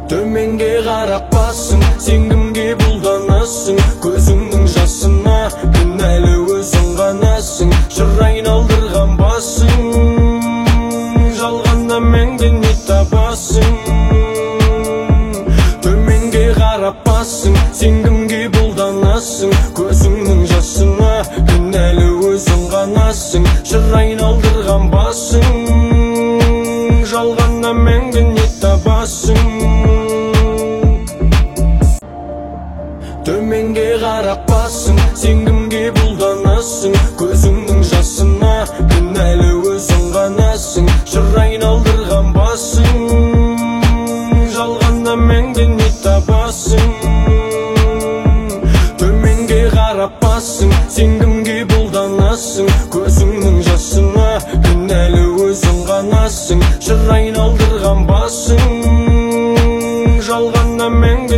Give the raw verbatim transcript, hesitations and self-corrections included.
Төменге қарап басың, сен кімге бұлданасың? Көзіңнің жасына кінәлі өзің ғанасың. Жыр айналдырған басың, жалғанда мәңгі не табасың? Төменге қарап басың, сен кімге бұлданасың? Көзіңнің жасына кінәлі өзің ғанасың. Жыр айналдырған басың, жалғанда мәңгі не табасың? Төменге қарап басың, сен кімге бұлданасың? Көзіңнің жасына кінәлі өзің ғанасың. Жыр айналдырған басың, жалғанда мәңгі не табасың? Төменге қарап басың, сен кімге бұлданасың? Көзіңнің жасына кінәлі өзің ғанасың. Жыр айналдырған басың, жалғанда мәңгі